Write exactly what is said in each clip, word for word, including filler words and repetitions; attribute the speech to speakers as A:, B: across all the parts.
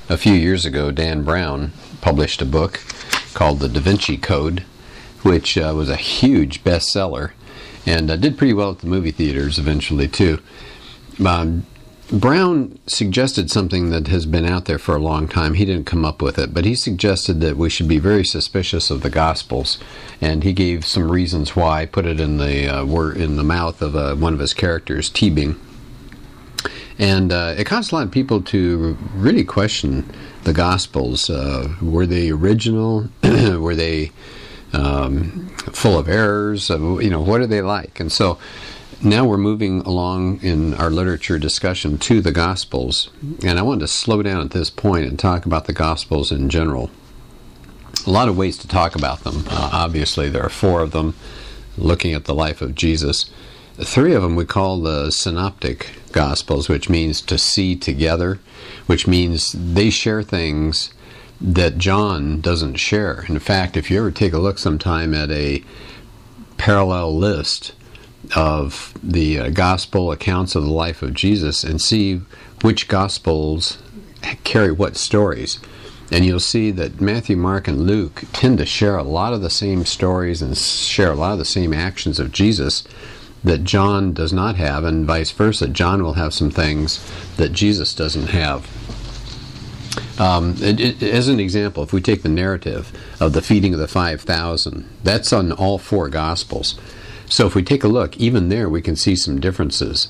A: A few years ago, Dan Brown published a book called The Da Vinci Code, which uh, was a huge bestseller and uh, did pretty well at the movie theaters eventually too. Um, Brown suggested something that has been out there for a long time. He didn't come up with it, but he suggested that we should be very suspicious of the Gospels, and he gave some reasons why. Put it in the uh, word in the mouth of uh, one of his characters, Teabing, and uh, it caused a lot of people to really question the Gospels. Uh, were they original? Were they um, full of errors? Uh, you know, what are they like? And so now we're moving along in our literature discussion to the Gospels, and I wanted to slow down at this point and talk about the Gospels in general. A lot of ways to talk about them. Uh, obviously, there are four of them, looking at the life of Jesus. Three of them we call the Synoptic Gospels, which means to see together, which means they share things that John doesn't share. In fact, if you ever take a look sometime at a parallel list of the uh, gospel accounts of the life of Jesus and see which gospels carry what stories, and you'll see that Matthew, Mark, and Luke tend to share a lot of the same stories and share a lot of the same actions of Jesus that John does not have, and vice versa. John will have some things that Jesus doesn't have. Um, it, it, as an example, if we take the narrative of the feeding of the five thousand, that's on all four Gospels. So if we take a look, even there we can see some differences.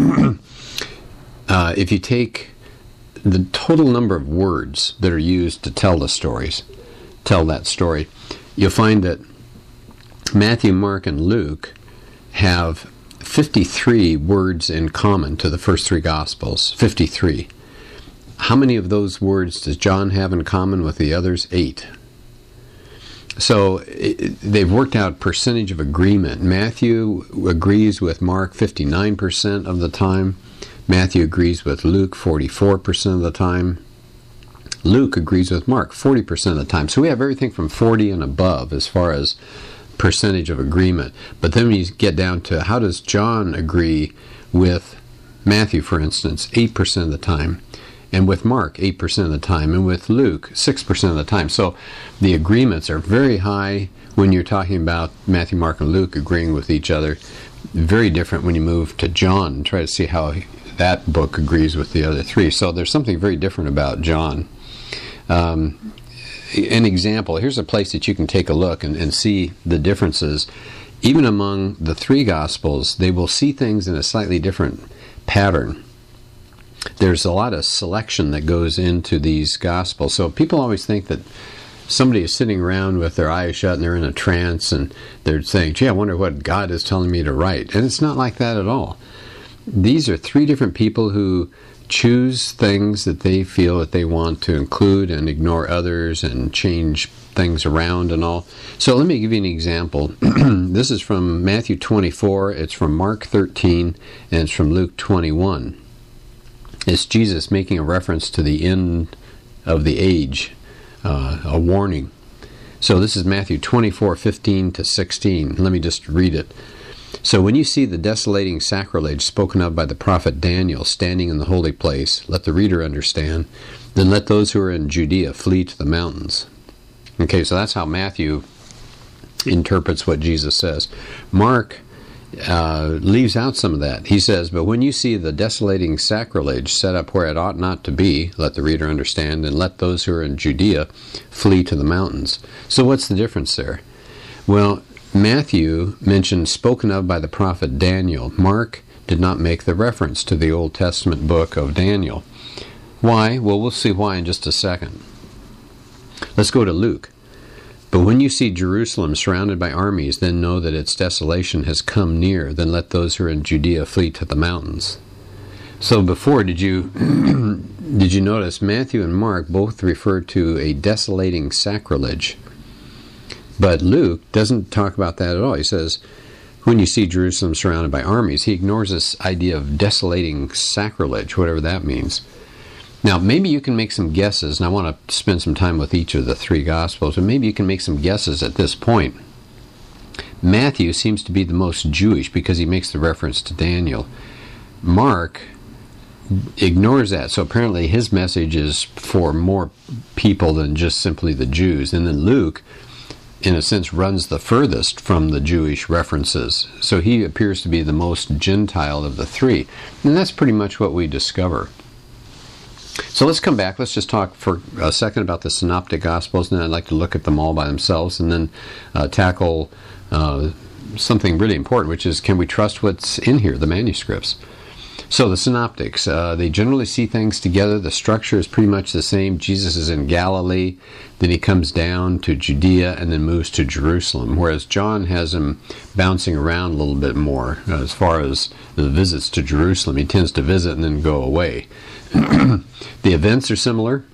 A: uh, if you take the total number of words that are used to tell the stories, tell that story, you'll find that Matthew, Mark, and Luke have fifty-three words in common to the first three Gospels. fifty-three. How many of those words does John have in common with the others? Eight. So it, they've worked out percentage of agreement. Matthew agrees with Mark fifty-nine percent of the time. Matthew agrees with Luke forty-four percent of the time. Luke agrees with Mark forty percent of the time. So we have everything from forty and above as far as percentage of agreement. But then when you get down to how does John agree with Matthew, for instance, eight percent of the time. And with Mark, eight percent of the time, and with Luke, six percent of the time. So the agreements are very high when you're talking about Matthew, Mark, and Luke agreeing with each other. Very different when you move to John and try to see how that book agrees with the other three. So there's something very different about John. Um, an example, here's a place that you can take a look and, and see the differences. Even among the three Gospels, they will see things in a slightly different pattern. There's a lot of selection that goes into these Gospels. So people always think that somebody is sitting around with their eyes shut and they're in a trance and they're saying, gee, I wonder what God is telling me to write. And it's not like that at all. These are three different people who choose things that they feel that they want to include and ignore others and change things around and all. So let me give you an example. This is from Matthew twenty-four, it's from Mark thirteen, and it's from Luke twenty-one. It's Jesus making a reference to the end of the age, uh, a warning. So this is Matthew twenty-four, fifteen to sixteen. Let me just read it. So when you see the desolating sacrilege spoken of by the prophet Daniel standing in the holy place, let the reader understand, then let those who are in Judea flee to the mountains. Okay, so that's how Matthew interprets what Jesus says. Mark Uh, leaves out some of that. He says, but when you see the desolating sacrilege set up where it ought not to be, let the reader understand, and let those who are in Judea flee to the mountains. So what's the difference there? Well, Matthew mentioned spoken of by the prophet Daniel. Mark did not make the reference to the Old Testament book of Daniel. Why? Well, we'll see why in just a second. Let's go to Luke. But when you see Jerusalem surrounded by armies, then know that its desolation has come near. Then let those who are in Judea flee to the mountains. So before, did you did you notice Matthew and Mark both refer to a desolating sacrilege? But Luke doesn't talk about that at all. He says, when you see Jerusalem surrounded by armies, he ignores this idea of desolating sacrilege, whatever that means. Now, maybe you can make some guesses, and I want to spend some time with each of the three Gospels, but maybe you can make some guesses at this point. Matthew seems to be the most Jewish because he makes the reference to Daniel. Mark ignores that. So apparently his message is for more people than just simply the Jews. And then Luke, in a sense, runs the furthest from the Jewish references. So he appears to be the most Gentile of the three. And that's pretty much what we discover. So let's come back. Let's just talk for a second about the Synoptic Gospels, and then I'd like to look at them all by themselves, and then uh, tackle uh, something really important, which is, can we trust what's in here, the manuscripts? So the Synoptics, uh, they generally see things together. The structure is pretty much the same. Jesus is in Galilee, then he comes down to Judea, and then moves to Jerusalem, whereas John has him bouncing around a little bit more uh, as far as the visits to Jerusalem. He tends to visit and then go away. The events are similar.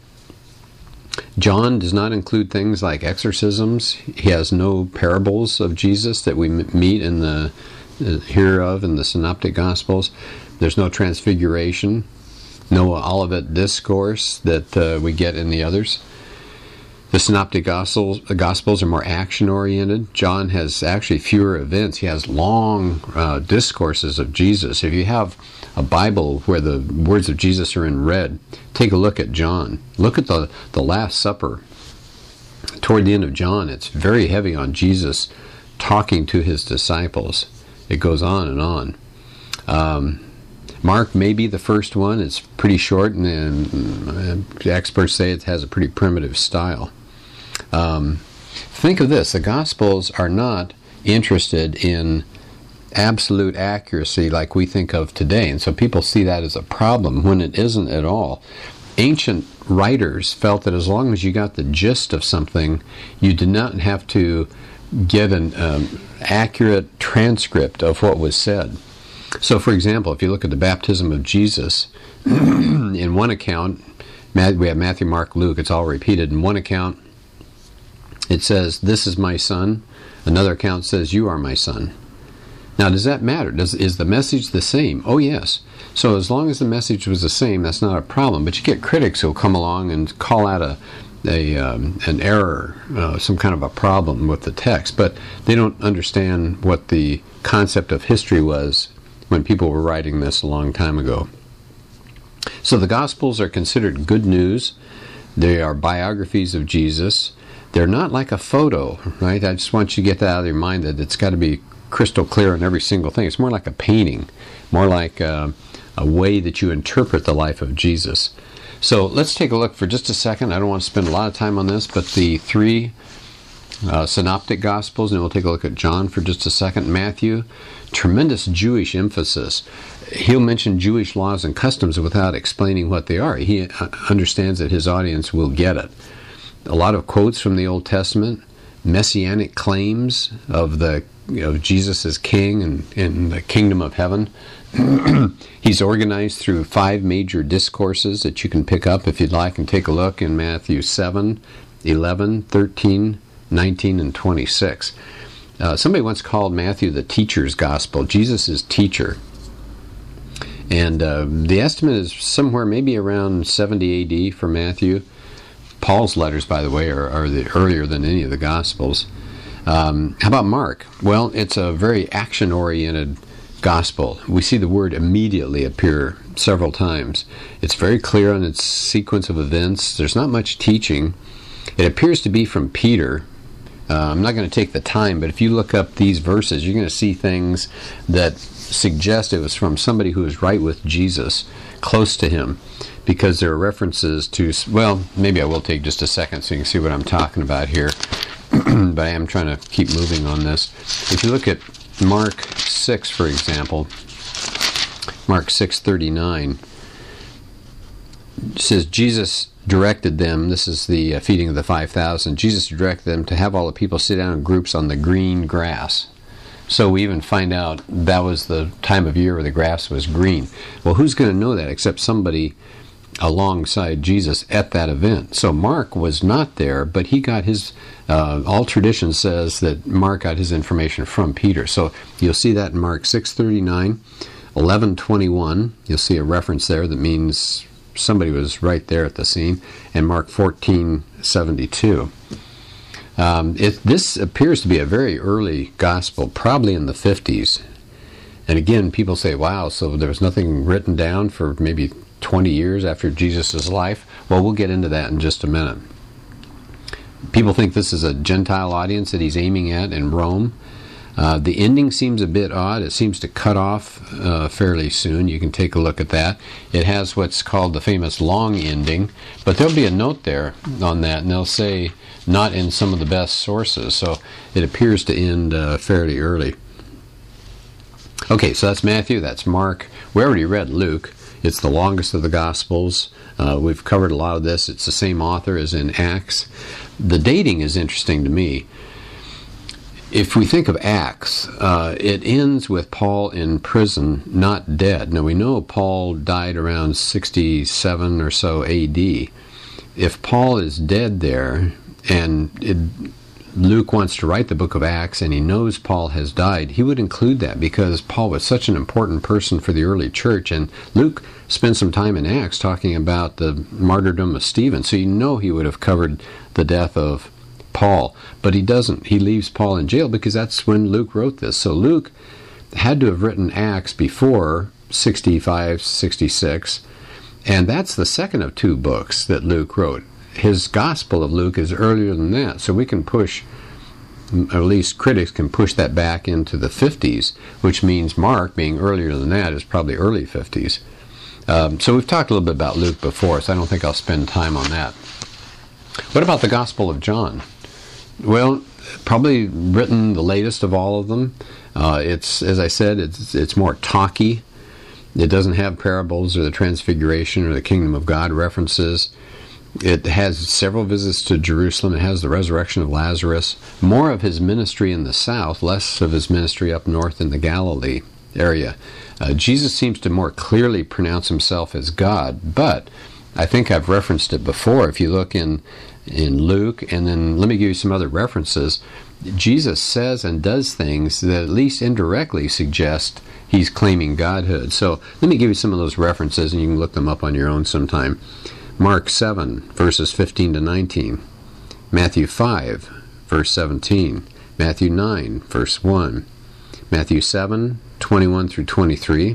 A: John does not include things like exorcisms. He has no parables of Jesus that we m- meet in the uh, hear of in the Synoptic Gospels. There's no transfiguration, no Olivet discourse that uh, we get in the others. The Synoptic Gospels, Gospels are more action-oriented. John has actually fewer events. He has long uh, discourses of Jesus. If you have a Bible where the words of Jesus are in red, take a look at John. Look at the, the Last Supper. Toward the end of John, it's very heavy on Jesus talking to his disciples. It goes on and on. Um, Mark may be the first one. It's pretty short, and, and experts say it has a pretty primitive style. Um, think of this. The Gospels are not interested in absolute accuracy like we think of today, and so people see that as a problem when it isn't at all. Ancient writers felt that as long as you got the gist of something, you did not have to get an um, accurate transcript of what was said. So, for example, if you look at the baptism of Jesus, in one account, we have Matthew, Mark, Luke, it's all repeated. In one account, it says, "This is my son." Another account says, "You are my son." Now, does that matter? Does, is the message the same? Oh, yes. So as long as the message was the same, that's not a problem. But you get critics who'll come along and call out a, a um, an error, uh, some kind of a problem with the text. But they don't understand what the concept of history was when people were writing this a long time ago. So the Gospels are considered good news. They are biographies of Jesus. They're not like a photo, right? I just want you to get that out of your mind, that it's got to be crystal clear on every single thing. It's more like a painting, more like uh, a way that you interpret the life of Jesus. So let's take a look for just a second. I don't want to spend a lot of time on this, but the three uh, Synoptic Gospels, and we'll take a look at John for just a second. Matthew, tremendous Jewish emphasis. He'll mention Jewish laws and customs without explaining what they are. He understands that his audience will get it. A lot of quotes from the Old Testament, messianic claims of the of Jesus as king and in the kingdom of heaven. He's organized through five major discourses that you can pick up if you'd like and take a look in Matthew seven, eleven, thirteen, nineteen, and twenty-six. Uh, somebody once called Matthew the teacher's gospel. Jesus is teacher. And uh, the estimate is somewhere maybe around seventy A D for Matthew. Paul's letters, by the way, are, are the earlier than any of the Gospels. Um, how about Mark? Well, it's a very action-oriented gospel. We see the word immediately appear several times. It's very clear on its sequence of events. There's not much teaching. It appears to be from Peter. Uh, I'm not going to take the time, but if you look up these verses, you're going to see things that suggest it was from somebody who was right with Jesus, close to him, because there are references to, well, maybe I will take just a second so you can see what I'm talking about here, but I am trying to keep moving on this. If you look at Mark six, for example, Mark six thirty-nine, it says, Jesus directed them, this is the uh, feeding of the five thousand, Jesus directed them to have all the people sit down in groups on the green grass. So we even find out that was the time of year where the grass was green. Well, who's going to know that except somebody alongside Jesus at that event? So Mark was not there, but he got his, uh, all tradition says that Mark got his information from Peter. So you'll see that in Mark six thirty-nine, eleven twenty-one, you'll see a reference there that means somebody was right there at the scene, and Mark fourteen seventy-two. Um, it, this appears to be a very early gospel, probably in the fifties. And again, people say, wow, so there was nothing written down for maybe twenty years after Jesus' life? Well, we'll get into that in just a minute. People think this is a Gentile audience that he's aiming at in Rome. Uh, the ending seems a bit odd. It seems to cut off uh, fairly soon. You can take a look at that. It has what's called the famous long ending, but there'll be a note there on that, and they'll say not in some of the best sources. So it appears to end uh, fairly early. Okay, so that's Matthew, that's Mark. We already read Luke. It's the longest of the Gospels. Uh, we've covered a lot of this. It's the same author as in Acts. The dating is interesting to me. If we think of Acts, uh, it ends with Paul in prison, not dead. Now we know Paul died around sixty-seven or so A D. If Paul is dead there, and it, Luke wants to write the book of Acts, and he knows Paul has died, he would include that because Paul was such an important person for the early church, and Luke spent some time in Acts talking about the martyrdom of Stephen, so you know he would have covered the death of Paul, but he doesn't. He leaves Paul in jail because that's when Luke wrote this. So Luke had to have written Acts before sixty-five, sixty-six, and that's the second of two books that Luke wrote. His Gospel of Luke is earlier than that, so we can push, or at least critics can push that back into the fifties, which means Mark, being earlier than that, is probably early fifties. Um, so we've talked a little bit about Luke before, so I don't think I'll spend time on that. What about the Gospel of John? Well, probably written the latest of all of them. Uh, it's, as I said, it's it's more talky. It doesn't have parables or the Transfiguration or the Kingdom of God references. It has several visits to Jerusalem. It has the resurrection of Lazarus. More of his ministry in the south, less of his ministry up north in the Galilee area. Uh, Jesus seems to more clearly pronounce himself as God, but I think I've referenced it before. If you look in in Luke, and then let me give you some other references, Jesus says and does things that at least indirectly suggest he's claiming godhood. So let me give you some of those references, and you can look them up on your own sometime. Mark seven, verses fifteen to nineteen. Matthew five, verse seventeen. Matthew nine, verse one. Matthew seven, twenty-one through twenty-three.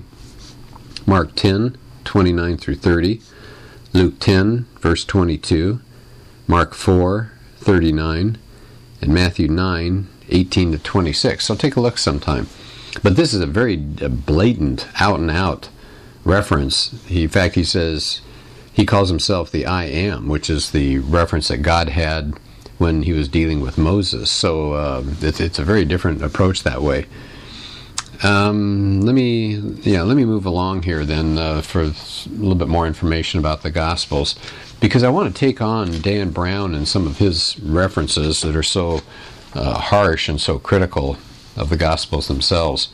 A: Mark ten, twenty-nine through thirty. Luke ten, verse twenty-two. Mark four, thirty-nine, and Matthew nine, eighteen to twenty-six. So take a look sometime. But this is a very blatant, out-and-out reference. He, in fact, he says, he calls himself the I Am, which is the reference that God had when he was dealing with Moses. So uh, it's, it's a very different approach that way. Um, let me, yeah, let me move along here then uh, for a little bit more information about the Gospels, because I want to take on Dan Brown and some of his references that are so uh, harsh and so critical of the Gospels themselves.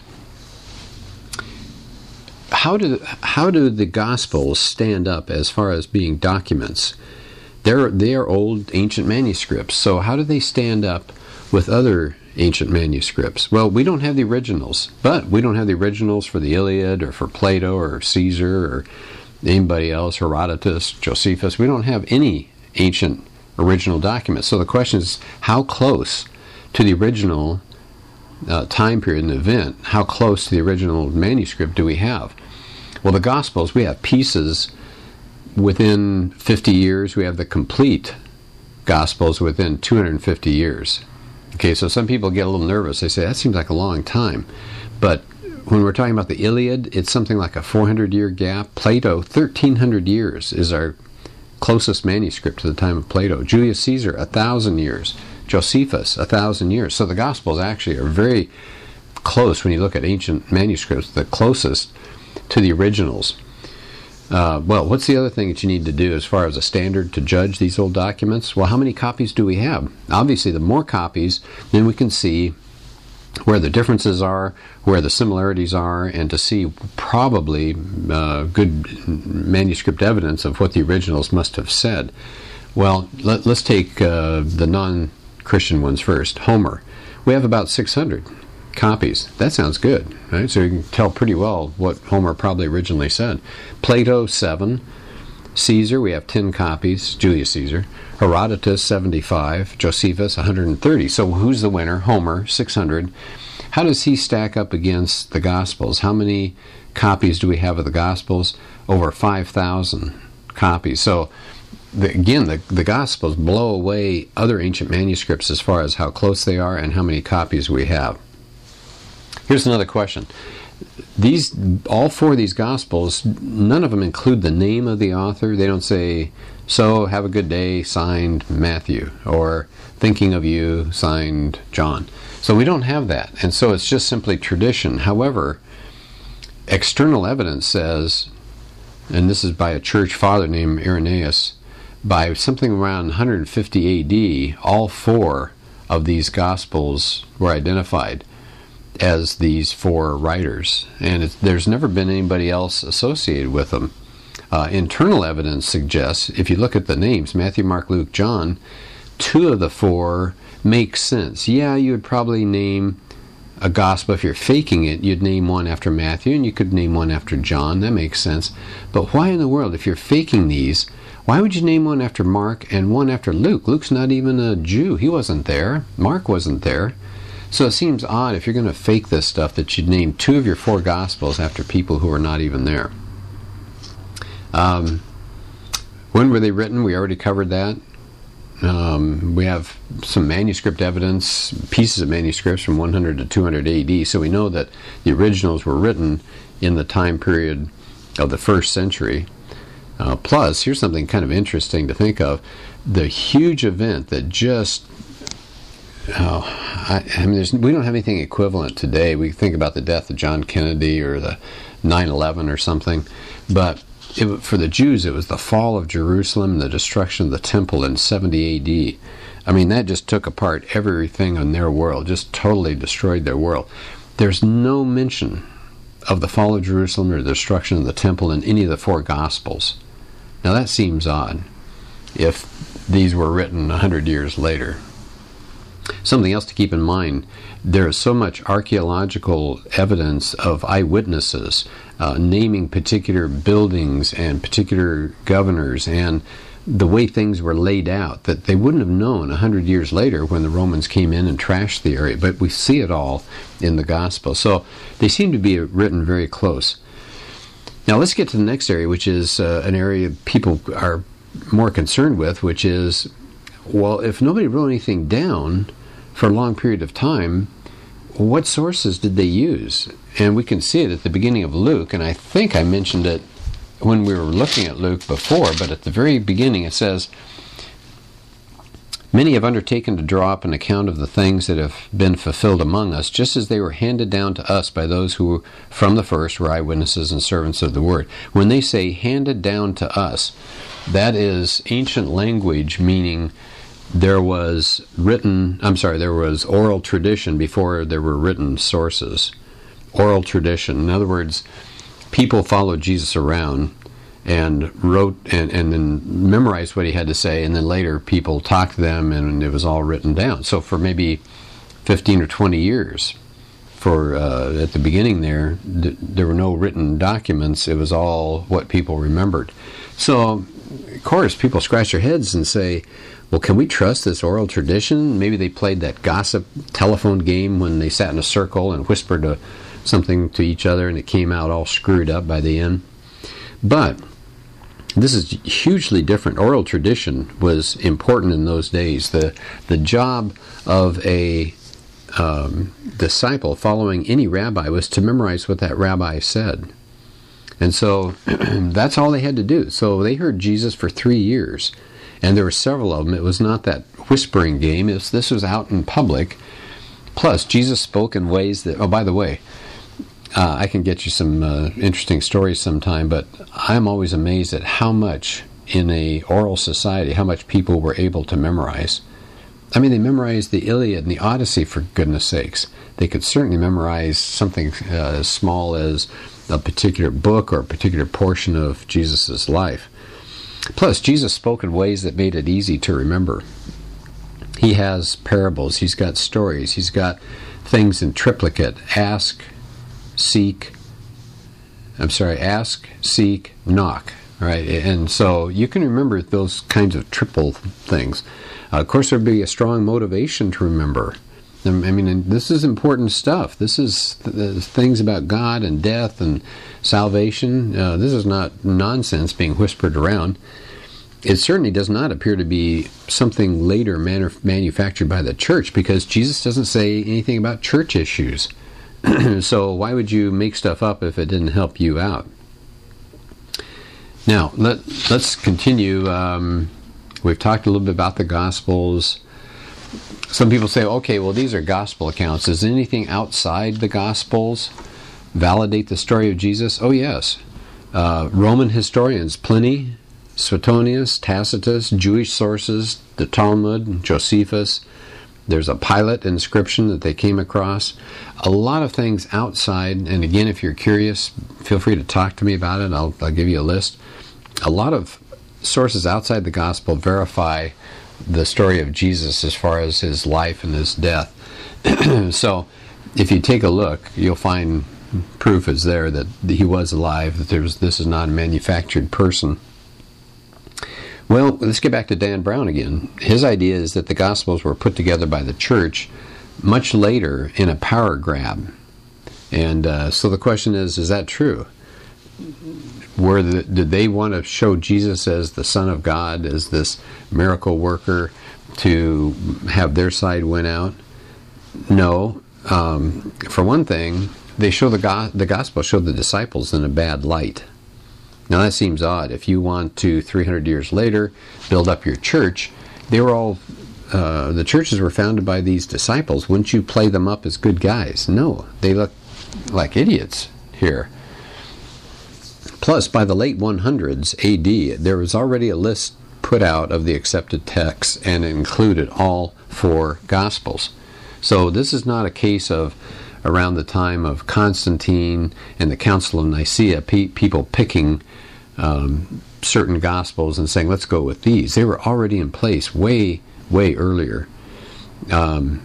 A: How do how do the Gospels stand up as far as being documents? They're they are old ancient manuscripts. So how do they stand up with other ancient manuscripts? Well, we don't have the originals, but we don't have the originals for the Iliad or for Plato or Caesar or anybody else, Herodotus, Josephus. We don't have any ancient original documents. So the question is, how close to the original uh, time period and event, how close to the original manuscript do we have? Well, the Gospels, we have pieces within fifty years. We have the complete Gospels within two hundred fifty years. Okay, so some people get a little nervous. They say, that seems like a long time. But when we're talking about the Iliad, it's something like a four hundred year gap. Plato, thirteen hundred years is our closest manuscript to the time of Plato. Julius Caesar, one thousand years. Josephus, one thousand years. So the Gospels actually are very close when you look at ancient manuscripts, the closest to the originals. Uh, well, what's the other thing that you need to do as far as a standard to judge these old documents? Well, how many copies do we have? Obviously, the more copies, then we can see where the differences are, where the similarities are, and to see probably uh, good manuscript evidence of what the originals must have said. Well, let, let's take uh, the non-Christian ones first. Homer. We have about six hundred copies. That sounds good, right? So you can tell pretty well what Homer probably originally said. Plato, seven. Caesar, we have ten copies. Julius Caesar. Herodotus, seventy-five. Josephus, one hundred thirty. So who's the winner? Homer, six hundred. How does he stack up against the Gospels? How many copies do we have of the Gospels? over five thousand copies. So the, again, the, the Gospels blow away other ancient manuscripts as far as how close they are and how many copies we have. Here's another question. These, all four of these Gospels, none of them include the name of the author. They don't say, "So, have a good day, signed Matthew," or "Thinking of you, signed John." So we don't have that, and so it's just simply tradition. However, external evidence says, and this is by a church father named Irenaeus, by something around one hundred fifty A D, all four of these Gospels were identified as these four writers, and it, there's never been anybody else associated with them. Uh, internal evidence suggests, if you look at the names, Matthew, Mark, Luke, John, two of the four make sense. Yeah, you would probably name a gospel, if you're faking it, you'd name one after Matthew, and you could name one after John. That makes sense. But why in the world, if you're faking these, why would you name one after Mark and one after Luke? Luke's not even a Jew. He wasn't there. Mark wasn't there. So it seems odd, if you're going to fake this stuff, that you'd name two of your four Gospels after people who are not even there. Um, when were they written? We already covered that. Um, we have some manuscript evidence, pieces of manuscripts from one hundred to two hundred A D, so we know that the originals were written in the time period of the first century. Uh, plus, here's something kind of interesting to think of. The huge event that just Oh, I, I mean, there's, we don't have anything equivalent today. We think about the death of John Kennedy or the nine eleven or something, but it, for the Jews, it was the fall of Jerusalem and the destruction of the temple in seventy A D. I mean, that just took apart everything in their world, just totally destroyed their world. There's no mention of the fall of Jerusalem or the destruction of the temple in any of the four Gospels. Now, that seems odd if these were written one hundred years later. Something else to keep in mind, there is so much archaeological evidence of eyewitnesses uh, naming particular buildings and particular governors and the way things were laid out that they wouldn't have known one hundred years later when the Romans came in and trashed the area. But we see it all in the Gospel. So they seem to be written very close. Now let's get to the next area, which is uh, an area people are more concerned with, which is, well, if nobody wrote anything down for a long period of time, what sources did they use? And we can see it at the beginning of Luke, and I think I mentioned it when we were looking at Luke before, but at the very beginning it says, "Many have undertaken to draw up an account of the things that have been fulfilled among us, just as they were handed down to us by those who from the first were eyewitnesses and servants of the word." When they say handed down to us, that is ancient language, meaning there was written, I'm sorry, there was oral tradition before there were written sources. Oral tradition. In other words, people followed Jesus around and wrote and, and then memorized what he had to say, and then later people talked to them and it was all written down. So for maybe fifteen or twenty years, for uh, at the beginning there, th- there were no written documents. It was all what people remembered. So, of course, people scratch their heads and say, well, can we trust this oral tradition? Maybe they played that gossip telephone game when they sat in a circle and whispered a, something to each other and it came out all screwed up by the end. But this is hugely different. Oral tradition was important in those days. The, the job of a um, disciple following any rabbi was to memorize what that rabbi said. And so that's all they had to do. So they heard Jesus for three years. And there were several of them. It was not that whispering game. It was, this was out in public. Plus, Jesus spoke in ways that, oh, by the way, uh, I can get you some uh, interesting stories sometime, but I'm always amazed at how much in a oral society, how much people were able to memorize. I mean, they memorized the Iliad and the Odyssey, for goodness sakes. They could certainly memorize something uh, as small as a particular book or a particular portion of Jesus' life. Plus, Jesus spoke in ways that made it easy to remember. He has parables, he's got stories, he's got things in triplicate. Ask, seek, I'm sorry, ask, seek, knock. Right? And so you can remember those kinds of triple things. Uh, of course, there would be a strong motivation to remember. I mean, this is important stuff. This is th- things about God and death and salvation. Uh, this is not nonsense being whispered around. It certainly does not appear to be something later manu- manufactured by the church, because Jesus doesn't say anything about church issues. So why would you make stuff up if it didn't help you out? Now, let, let's continue. Um, we've talked a little bit about the Gospels. Some people say, okay, well, these are gospel accounts. Does anything outside the Gospels validate the story of Jesus? Oh, yes. Uh, Roman historians, Pliny, Suetonius, Tacitus, Jewish sources, the Talmud, Josephus. There's a Pilate inscription that they came across. A lot of things outside, and again, if you're curious, feel free to talk to me about it. I'll, I'll give you a list. A lot of sources outside the Gospel verify the story of Jesus as far as his life and his death. So if you take a look, you'll find proof is there that he was alive, that there was, this is not a manufactured person. Well, let's get back to Dan Brown again. His idea is that the Gospels were put together by the church much later in a power grab. And uh, so the question is, is that true? Were the, did they want to show Jesus as the Son of God, as this miracle worker, to have their side win out? No. Um, for one thing, they show the go- the gospel showed the disciples in a bad light. Now that seems odd. If you want to, three hundred years later, build up your church, they were all, uh, the churches were founded by these disciples. Wouldn't you play them up as good guys? No. They look like idiots here. Plus, by the late one hundreds A D, there was already a list put out of the accepted texts, and it included all four Gospels. So this is not a case of around the time of Constantine and the Council of Nicaea, pe- people picking um, certain Gospels and saying, let's go with these. They were already in place way, way earlier. Um,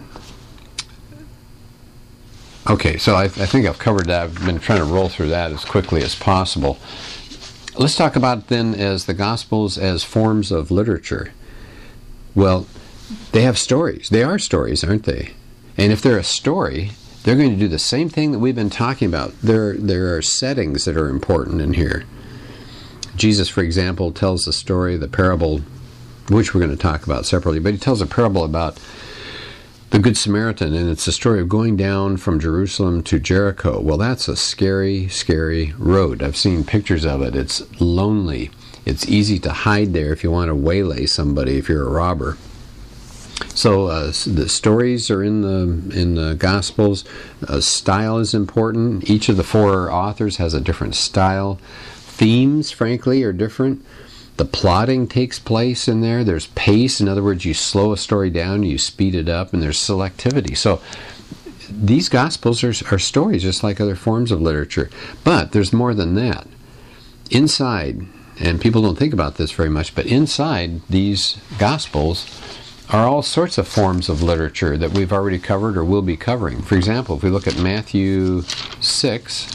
A: Okay, so I, I think I've covered that. I've been trying to roll through that as quickly as possible. Let's talk about then as the Gospels as forms of literature. Well, they have stories. They are stories, aren't they? And if they're a story, they're going to do the same thing that we've been talking about. There, there are settings that are important in here. Jesus, for example, tells the story, the parable, which we're going to talk about separately, but he tells a parable about the Good Samaritan, and it's the story of going down from Jerusalem to Jericho. Well, that's a scary, scary road. I've seen pictures of it. It's lonely. It's easy to hide there if you want to waylay somebody, if you're a robber. So uh, the stories are in the in the Gospels. Uh, style is important. Each of the four authors has a different style. Themes, frankly, are different. The plotting takes place in there. There's pace. In other words, you slow a story down, you speed it up, and there's selectivity. So these Gospels are, are stories just like other forms of literature. But there's more than that. Inside, and people don't think about this very much, but inside these Gospels are all sorts of forms of literature that we've already covered or will be covering. For example, if we look at Matthew six,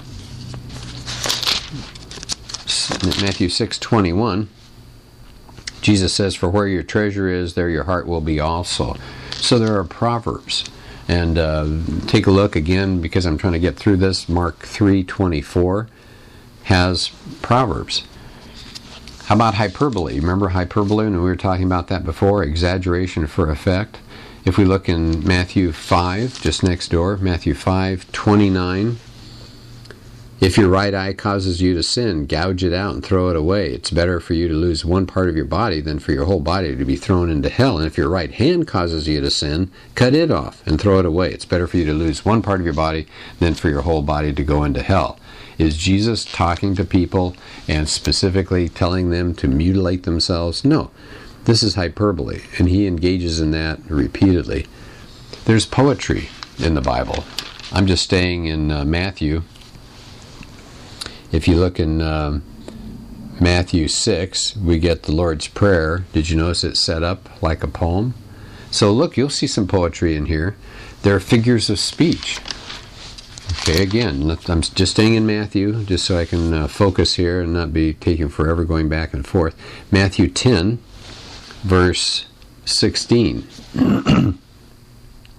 A: Matthew six twenty-one, Jesus says, "For where your treasure is, there your heart will be also." So there are proverbs. And uh, take a look again, because I'm trying to get through this. Mark three twenty-four has proverbs. How about hyperbole? Remember hyperbole? And we were talking about that before. Exaggeration for effect. If we look in Matthew five, just next door, Matthew five twenty-nine. If your right eye causes you to sin, gouge it out and throw it away. It's better for you to lose one part of your body than for your whole body to be thrown into hell. And if your right hand causes you to sin, cut it off and throw it away. It's better for you to lose one part of your body than for your whole body to go into hell. Is Jesus talking to people and specifically telling them to mutilate themselves? No. This is hyperbole, and he engages in that repeatedly. There's poetry in the Bible. I'm just staying in uh, Matthew. If you look in uh, Matthew six, we get the Lord's Prayer. Did you notice it's set up like a poem? So look, you'll see some poetry in here. There are figures of speech. Okay, again, I'm just staying in Matthew, just so I can uh, focus here and not be taking forever going back and forth. Matthew ten, verse sixteen.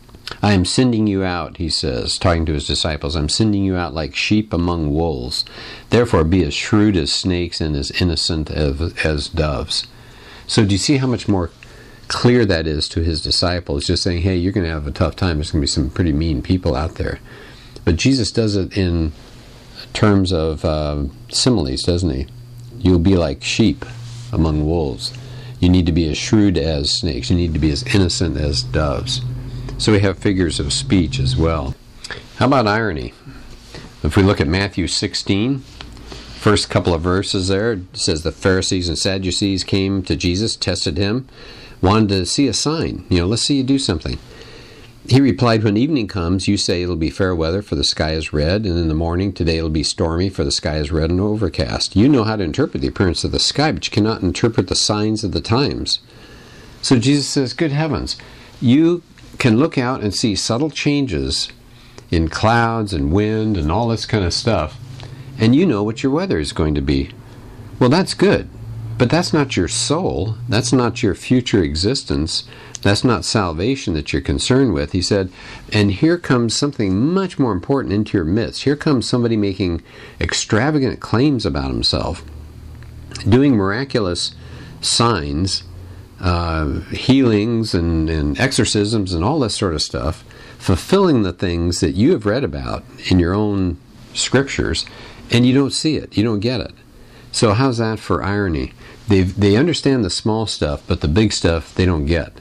A: I am sending you out, he says, talking to his disciples. I'm sending you out like sheep among wolves. Therefore be as shrewd as snakes and as innocent as, as doves. So do you see how much more clear that is to his disciples? Just saying, hey, you're going to have a tough time. There's going to be some pretty mean people out there. But Jesus does it in terms of uh, similes, doesn't he? You'll be like sheep among wolves. You need to be as shrewd as snakes. You need to be as innocent as doves. So we have figures of speech as well. How about irony? If we look at Matthew sixteen, first couple of verses there, it says the Pharisees and Sadducees came to Jesus, tested him, wanted to see a sign. You know, let's see you do something. He replied, when evening comes, you say it'll be fair weather, for the sky is red, and in the morning, today it'll be stormy, for the sky is red and overcast. You know how to interpret the appearance of the sky, but you cannot interpret the signs of the times. So Jesus says, good heavens, you can look out and see subtle changes in clouds and wind and all this kind of stuff, and you know what your weather is going to be. Well, that's good, but that's not your soul. That's not your future existence. That's not salvation that you're concerned with. He said, and here comes something much more important into your midst. Here comes somebody making extravagant claims about himself, doing miraculous signs, uh, healings and, and exorcisms and all this sort of stuff, fulfilling the things that you have read about in your own scriptures, and you don't see it. You don't get it. So how's that for irony? They they understand the small stuff, but the big stuff they don't get.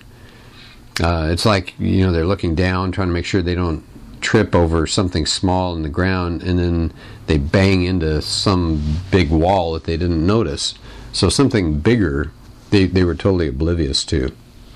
A: Uh, it's like, you know, they're looking down, trying to make sure they don't trip over something small in the ground, and then they bang into some big wall that they didn't notice. So something bigger they, they were totally oblivious to.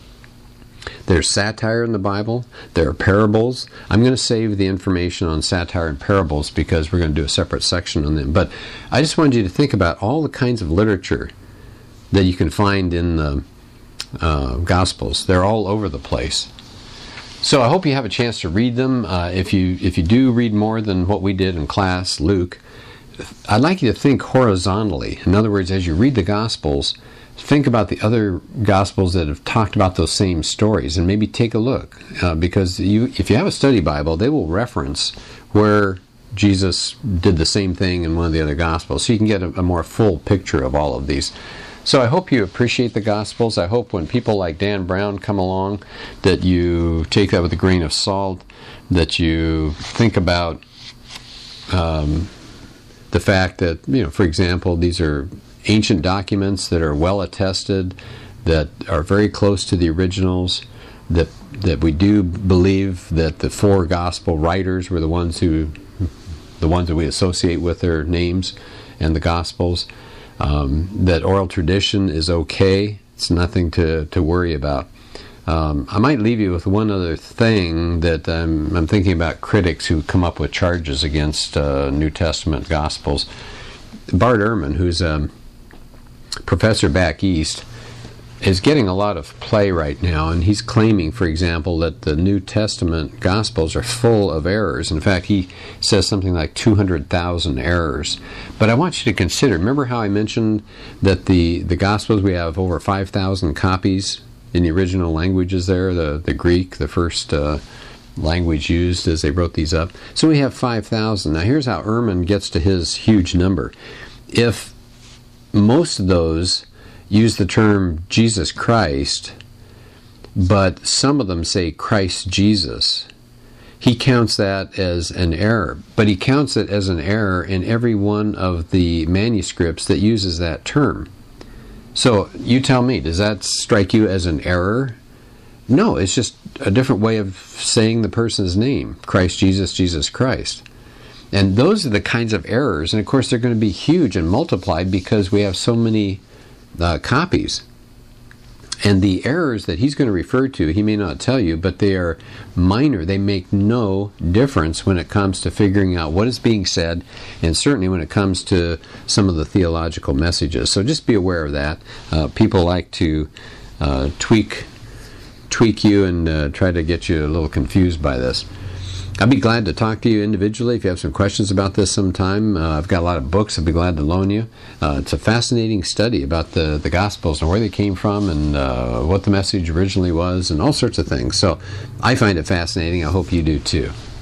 A: There's satire in the Bible. There are parables. I'm going to save the information on satire and parables because we're going to do a separate section on them. But I just wanted you to think about all the kinds of literature that you can find in the uh, Gospels. They're all over the place. So I hope you have a chance to read them. Uh, if you if you do read more than what we did in class, Luke, I'd like you to think horizontally. In other words, as you read the Gospels, think about the other Gospels that have talked about those same stories, and maybe take a look. Uh, because you, if you have a study Bible, they will reference where Jesus did the same thing in one of the other Gospels, so you can get a, a more full picture of all of these. So I hope you appreciate the Gospels. I hope when people like Dan Brown come along that you take that with a grain of salt, that you think about um, the fact that, you know, for example, these are ancient documents that are well attested, that are very close to the originals, that that we do believe that the four gospel writers were the ones who, the ones that we associate with their names and the Gospels. Um, that oral tradition is okay. It's nothing to, to worry about. Um, I might leave you with one other thing that I'm, I'm thinking about critics who come up with charges against uh, New Testament Gospels. Bart Ehrman, who's a professor back east, is getting a lot of play right now, and he's claiming, for example, that the New Testament Gospels are full of errors. In fact, he says something like two hundred thousand errors. But I want you to consider, remember how I mentioned that the, the Gospels, we have over five thousand copies in the original languages there, the, the Greek, the first uh, language used as they wrote these up. So we have five thousand. Now here's how Ehrman gets to his huge number. If most of those use the term Jesus Christ, but some of them say Christ Jesus, he counts that as an error. But he counts it as an error in every one of the manuscripts that uses that term. So you tell me, does that strike you as an error? No, it's just a different way of saying the person's name, Christ Jesus, Jesus Christ. And those are the kinds of errors, and of course they're going to be huge and multiplied because we have so many Uh, copies. And the errors that he's going to refer to, he may not tell you, but they are minor. They make no difference when it comes to figuring out what is being said, and certainly when it comes to some of the theological messages. So just be aware of that. Uh, people like to uh, tweak tweak you and uh, try to get you a little confused by this. I'd be glad to talk to you individually if you have some questions about this sometime. Uh, I've got a lot of books I'd be glad to loan you. Uh, it's a fascinating study about the, the Gospels and where they came from and uh, what the message originally was and all sorts of things. So I find it fascinating. I hope you do too.